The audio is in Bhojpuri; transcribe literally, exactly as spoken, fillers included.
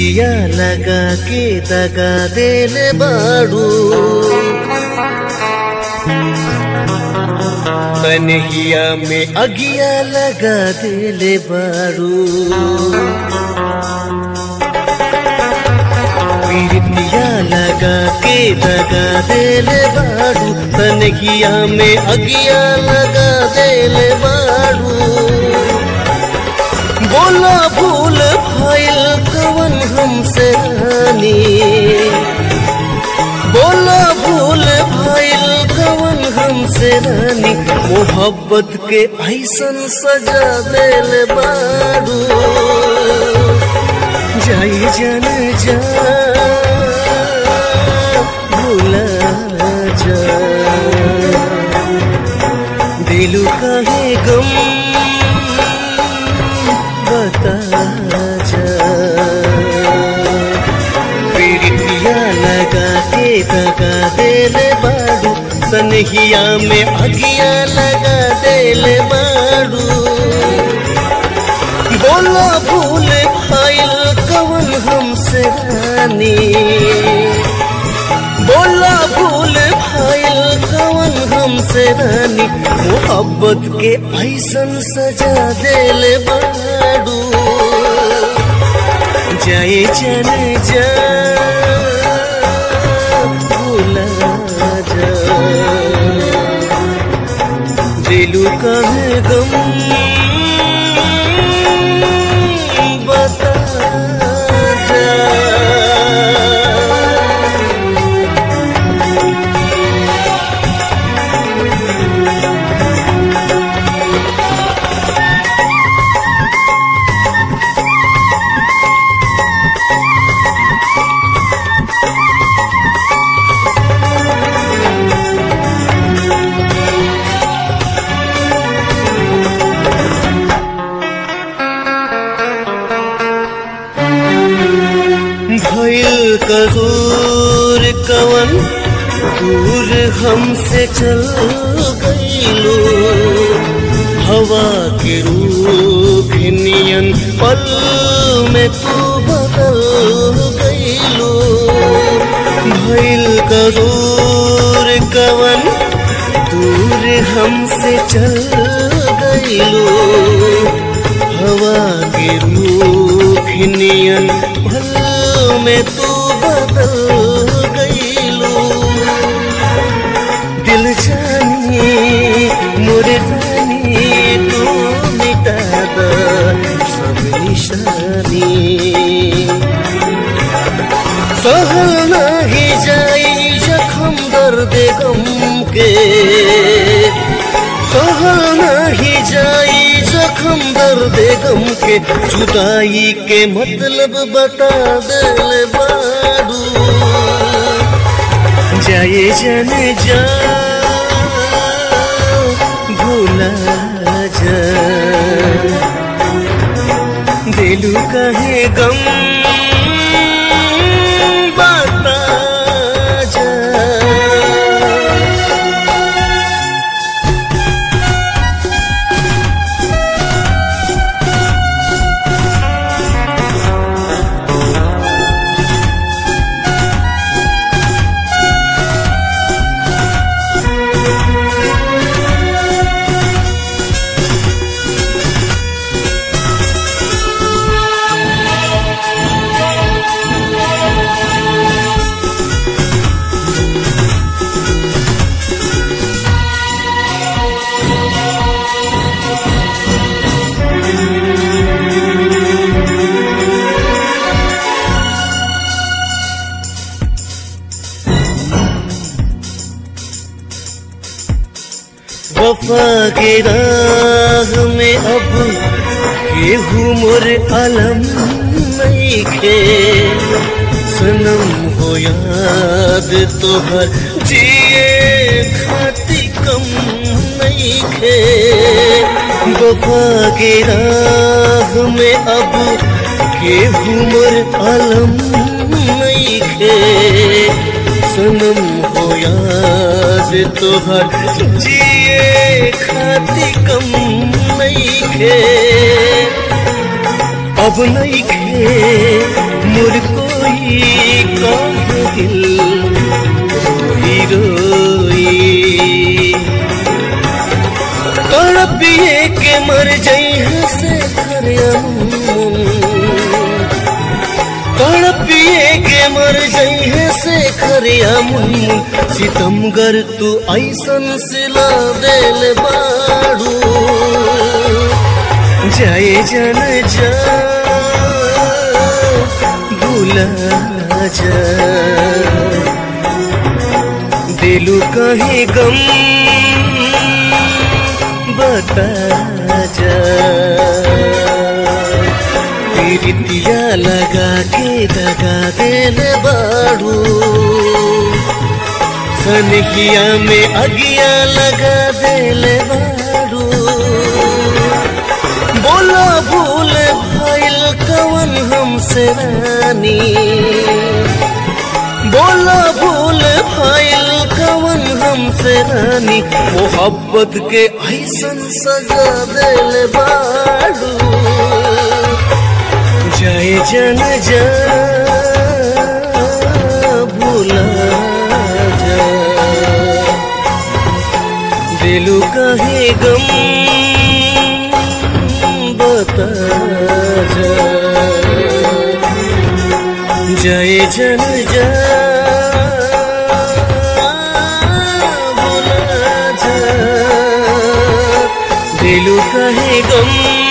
प्रीतिया लगा के दगा देले बाड़ू कन्हैया में अगिया लगा देले बाड़ू प्रीतिया लगा के दगा देले बाड़ू कन्हैया में अगिया लगा देले बाड़ू बोला भूल भइल कवन हमसे रानी बोला भूल भइल कवन हमसे रानी मोहब्बत के ऐसन सजा देले बाड़ू जाई जन जा भूला जा दिलू काहे गम बता जा प्रीतिया लगा के दगा देले बाड़ू सनहिया में अगिया लगा देले बाड़ू बोला भूल भइल कवन हमसे रानी बोला भूल भइल कवन हमसे रानी मोहब्बत के ऐसन सजा देले बाड़ू जाए जन जा भूला जा दिलू काहे गम बता जा भइल कसूर कवन दूर हमसे चल गइलो हवा के रूख नियन पल में तू बदल गइलो भइल कसूर कवन दूर हमसे चल गइलो हवा के रूख नियन पल में तू बदल गइलो दिल जानी मोरे जानी तू मिटा द सब निशानी सहल नहीं जाई जख्म दर्द गम के सहल नहीं जाई जख्म दर्द गम के जुदाई के मतलब बता देले बाड़ू जाए जन जा भूला जा दिलू काहे गम बता जा वफा के राह में अब केहू मोर अलम नहीं खे सनम हो याद तोहर जिए खाती कम नहीं खे वफा के राह में अब केहू मोर अलम नहीं खे सनम हो याद तोहर जिए खाती कम नहीं खे अब नहीं खे मुर कोई कहे दिल रोई रोई तड़पिए के मर जाई है से तड़पिए के मर जाई है से खरिया मुन सितमगर तू ऐसन सिला देल बाड़ू जाए जन जा भूला जा दिलू कहीं गम बता जा प्रीतिया लगा के दगा देल बाड़ू सनहिया में अगिया लगा देल बाड़ू बोला भूल भइल कवन हमसे रानी बोला भूल भइल कवन हमसे रानी मोहब्बत के ऐसन सजा देल बाड़ू जाए जन जा भूला जा दिलू कहे गम बता जा जाए जन जा भूला जा दिलू कहे गम